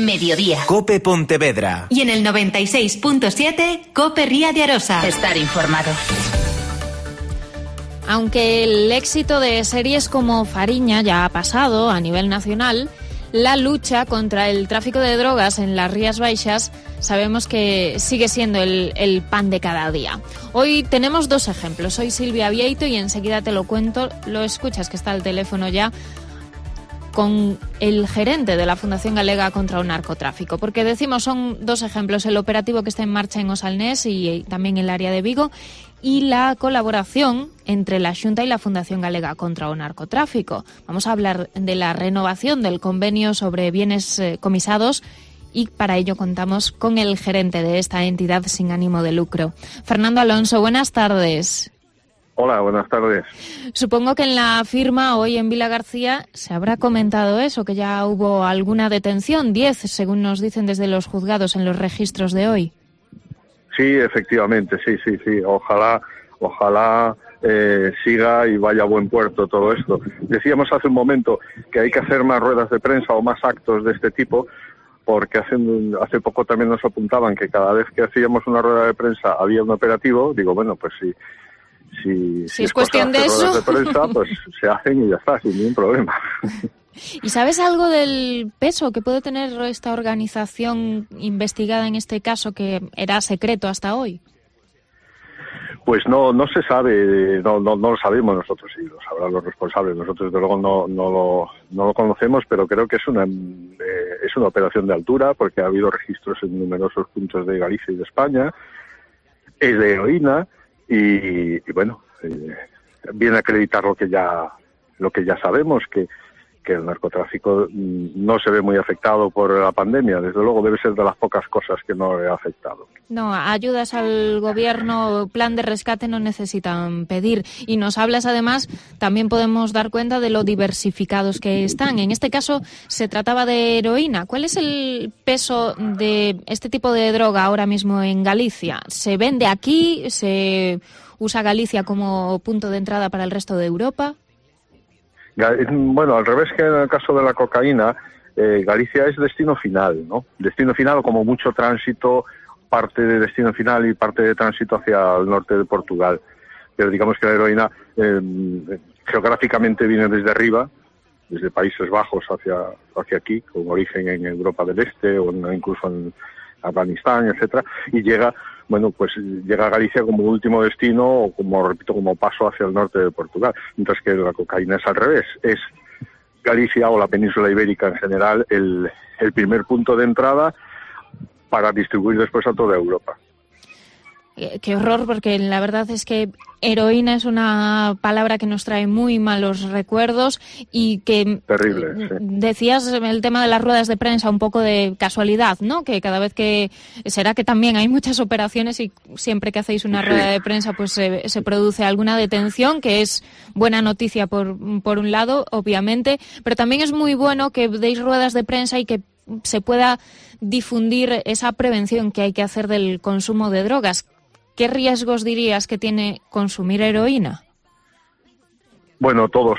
mediodía. COPE Pontevedra. Y en el 96.7, COPE Ría de Arosa. Estar informado. Aunque el éxito de series como Fariña ya ha pasado a nivel nacional, la lucha contra el tráfico de drogas en las Rías Baixas sabemos que sigue siendo el pan de cada día. Hoy tenemos dos ejemplos. Soy Silvia Vieito y enseguida te lo cuento. Lo escuchas, que está al teléfono ya, con el gerente de la Fundación Galega contra o Narcotráfico. Porque decimos, son dos ejemplos: el operativo que está en marcha en Osalnés y también en el área de Vigo, y la colaboración entre la Xunta y la Fundación Galega contra o Narcotráfico. Vamos a hablar de la renovación del convenio sobre bienes comisados, y para ello contamos con el gerente de esta entidad sin ánimo de lucro. Fernando Alonso, buenas tardes. Hola, buenas tardes. Supongo que en la firma hoy en Vilagarcía se habrá comentado eso, que ya hubo alguna detención, 10, según nos dicen desde los juzgados en los registros de hoy. Sí, efectivamente, sí. Ojalá siga y vaya a buen puerto todo esto. Decíamos hace un momento que hay que hacer más ruedas de prensa o más actos de este tipo, porque hace poco también nos apuntaban que cada vez que hacíamos una rueda de prensa había un operativo. Digo, bueno, pues si es cuestión de eso, ruedas de prensa, pues se hacen y ya está, sin ningún problema. ¿Y sabes algo del peso que puede tener esta organización investigada en este caso, que era secreto hasta hoy? Pues no se sabe, no lo sabemos nosotros, sí, lo sabrán los responsables. Nosotros, desde luego, no lo conocemos, pero creo que es una operación de altura, porque ha habido registros en numerosos puntos de Galicia y de España. Es de heroína y bueno, viene a acreditar lo que ya sabemos, que el narcotráfico no se ve muy afectado por la pandemia. Desde luego debe ser de las pocas cosas que no le ha afectado. No, ayudas al gobierno, plan de rescate no necesitan pedir. Y nos hablas, además, también podemos dar cuenta de lo diversificados que están. En este caso se trataba de heroína. ¿Cuál es el peso de este tipo de droga ahora mismo en Galicia? ¿Se vende aquí? ¿Se usa Galicia como punto de entrada para el resto de Europa? Bueno, al revés que en el caso de la cocaína, Galicia es destino final, ¿no? Destino final, o como mucho tránsito, parte de destino final y parte de tránsito hacia el norte de Portugal. Pero digamos que la heroína geográficamente viene desde arriba, desde Países Bajos hacia aquí, con origen en Europa del Este o incluso en Afganistán, etcétera, y llega a Galicia como último destino, o como paso hacia el norte de Portugal, mientras que la cocaína es al revés. Es Galicia o la península ibérica en general el primer punto de entrada para distribuir después a toda Europa. Qué horror, porque la verdad es que heroína es una palabra que nos trae muy malos recuerdos y que... Terrible, sí. Decías el tema de las ruedas de prensa un poco de casualidad, ¿no? Que cada vez que... Será que también hay muchas operaciones y siempre que hacéis una rueda de prensa pues se produce alguna detención, que es buena noticia por un lado, obviamente, pero también es muy bueno que deis ruedas de prensa y que se pueda difundir esa prevención que hay que hacer del consumo de drogas. ¿Qué riesgos dirías que tiene consumir heroína? Bueno, todos.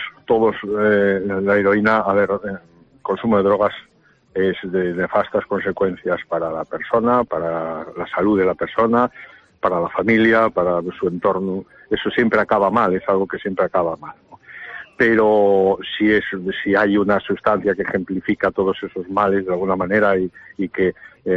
La heroína, consumo de drogas es de nefastas consecuencias para la persona, para la salud de la persona, para la familia, para su entorno. Eso siempre acaba mal, es algo que siempre acaba mal, ¿no? Pero si hay una sustancia que ejemplifica todos esos males de alguna manera y que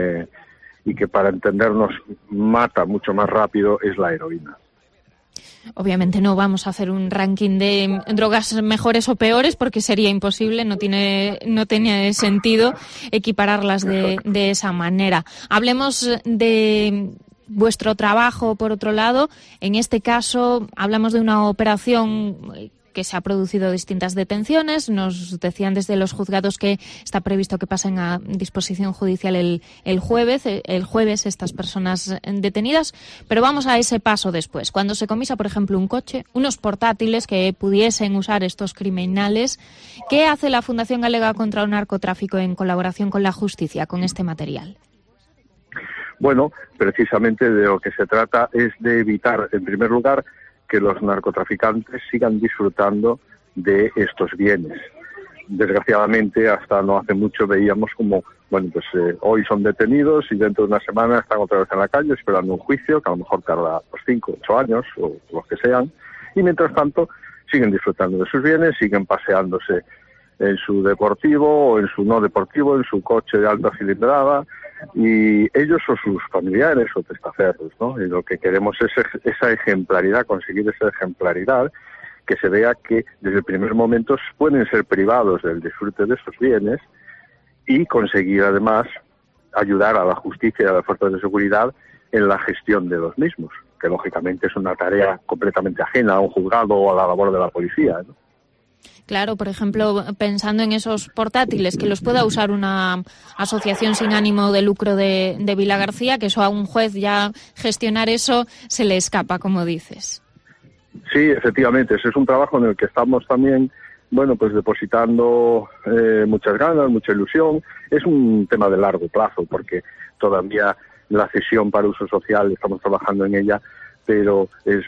para entendernos mata mucho más rápido, es la heroína. Obviamente no vamos a hacer un ranking de drogas mejores o peores, porque sería imposible, no tiene sentido equipararlas de esa manera. Hablemos de vuestro trabajo, por otro lado. En este caso hablamos de una operación que se ha producido distintas detenciones. Nos decían desde los juzgados que está previsto que pasen a disposición judicial el jueves estas personas detenidas, pero vamos a ese paso después. Cuando se comisa, por ejemplo, un coche, unos portátiles que pudiesen usar estos criminales, ¿qué hace la Fundación Galega contra o Narcotráfico en colaboración con la justicia con este material? Bueno, precisamente de lo que se trata es de evitar, en primer lugar, que los narcotraficantes sigan disfrutando de estos bienes. Desgraciadamente, hasta no hace mucho veíamos como bueno, pues hoy son detenidos y dentro de una semana están otra vez en la calle esperando un juicio que a lo mejor tarda pues 5 o 8 años o los que sean, y mientras tanto siguen disfrutando de sus bienes, siguen paseándose en su deportivo o en su no deportivo, en su coche de alta cilindrada, y ellos o sus familiares o testaferros, ¿no? Y lo que queremos es esa ejemplaridad, conseguir esa ejemplaridad, que se vea que desde el primer momento pueden ser privados del disfrute de esos bienes y conseguir además ayudar a la justicia y a las fuerzas de seguridad en la gestión de los mismos, que lógicamente es una tarea completamente ajena a un juzgado o a la labor de la policía, ¿no? Claro, por ejemplo, pensando en esos portátiles, que los pueda usar una asociación sin ánimo de lucro de Vilagarcía, que eso a un juez ya gestionar eso se le escapa, como dices. Sí, efectivamente, ese es un trabajo en el que estamos también, bueno, pues depositando muchas ganas, mucha ilusión. Es un tema de largo plazo, porque todavía la cesión para uso social estamos trabajando en ella, pero es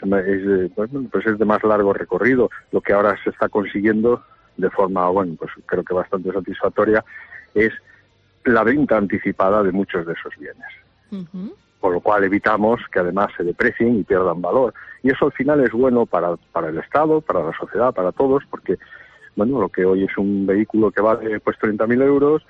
de más largo recorrido. Lo que ahora se está consiguiendo de forma, bueno, pues creo que bastante satisfactoria, es la venta anticipada de muchos de esos bienes. Uh-huh. Por lo cual evitamos que además se deprecien y pierdan valor. Y eso al final es bueno para el Estado, para la sociedad, para todos, porque, bueno, lo que hoy es un vehículo que vale pues 30.000 euros,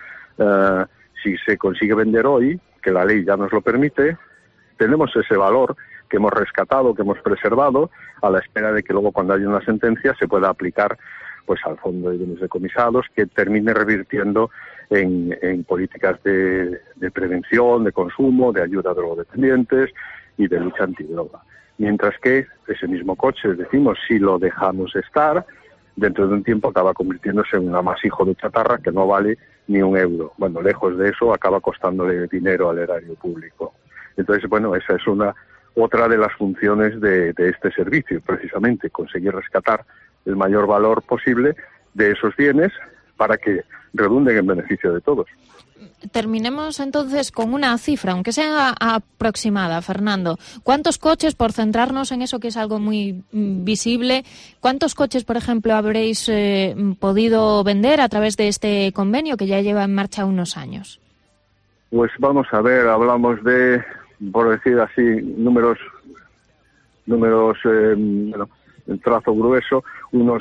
si se consigue vender hoy, que la ley ya nos lo permite, tenemos ese valor que hemos rescatado, que hemos preservado, a la espera de que luego cuando haya una sentencia se pueda aplicar pues al fondo de bienes decomisados, que termine revirtiendo en políticas de prevención, de consumo, de ayuda a drogodependientes y de lucha antidroga. Mientras que ese mismo coche, decimos, si lo dejamos estar, dentro de un tiempo acaba convirtiéndose en un amasijo de chatarra que no vale ni un euro. Bueno, lejos de eso, acaba costándole dinero al erario público. Entonces, bueno, esa es otra de las funciones de este servicio, precisamente, conseguir rescatar el mayor valor posible de esos bienes para que redunden en beneficio de todos. Terminemos entonces con una cifra, aunque sea aproximada, Fernando. ¿Cuántos coches, por centrarnos en eso que es algo muy visible, cuántos coches, por ejemplo, habréis podido vender a través de este convenio que ya lleva en marcha unos años? Pues vamos a ver, hablamos de, por decir así, números en trazo grueso, unos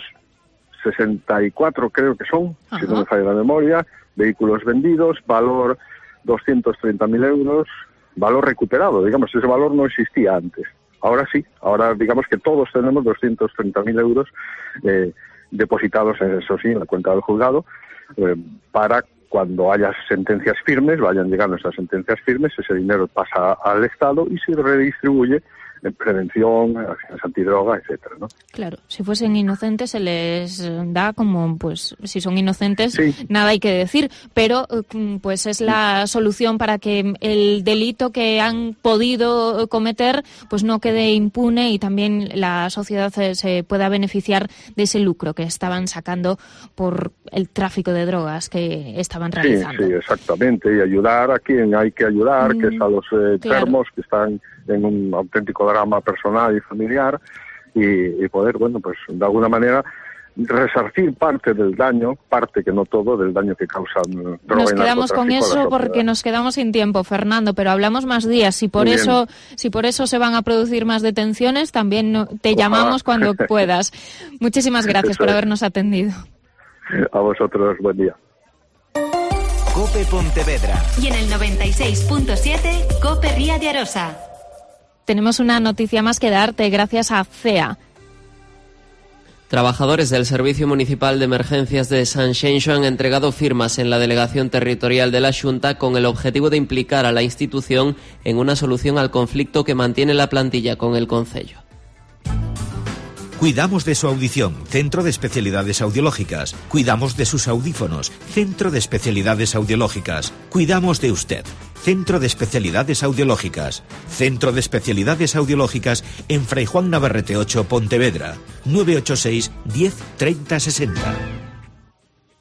64 creo que son, Ajá. Si no me falla la memoria, vehículos vendidos, valor 230.000 euros, valor recuperado, digamos, ese valor no existía antes. Ahora sí, ahora digamos que todos tenemos 230.000 euros depositados, eso sí, en la cuenta del juzgado, para cuando haya sentencias firmes, vayan llegando esas sentencias firmes, ese dinero pasa al Estado y se redistribuye en prevención, acciones antidroga, etcétera, ¿no? Claro, si fuesen inocentes se les da como, pues, si son inocentes, sí. Nada hay que decir, pero pues es la solución para que el delito que han podido cometer pues no quede impune y también la sociedad se pueda beneficiar de ese lucro que estaban sacando por el tráfico de drogas que estaban realizando. Sí, exactamente, y ayudar a quien hay que ayudar, que es a los enfermos, claro, que están en un auténtico drama personal y familiar, y poder, bueno, pues de alguna manera resarcir parte del daño, parte que no todo, del daño que causan droga. Nos quedamos con eso porque nos quedamos sin tiempo, Fernando, pero hablamos más días. Si por eso se van a producir más detenciones, también te llamamos cuando puedas. Muchísimas gracias por habernos atendido. A vosotros, buen día. COPE Pontevedra. Y en el 96.7, COPE Ría de Arosa. Tenemos una noticia más que darte gracias a CEA. Trabajadores del Servicio Municipal de Emergencias de Sanxenxo han entregado firmas en la Delegación Territorial de la Xunta con el objetivo de implicar a la institución en una solución al conflicto que mantiene la plantilla con el concello. Cuidamos de su audición, Centro de Especialidades Audiológicas. Cuidamos de sus audífonos, Centro de Especialidades Audiológicas. Cuidamos de usted, Centro de Especialidades Audiológicas. Centro de Especialidades Audiológicas en Fray Juan Navarrete 8, Pontevedra. 986 10 30 60.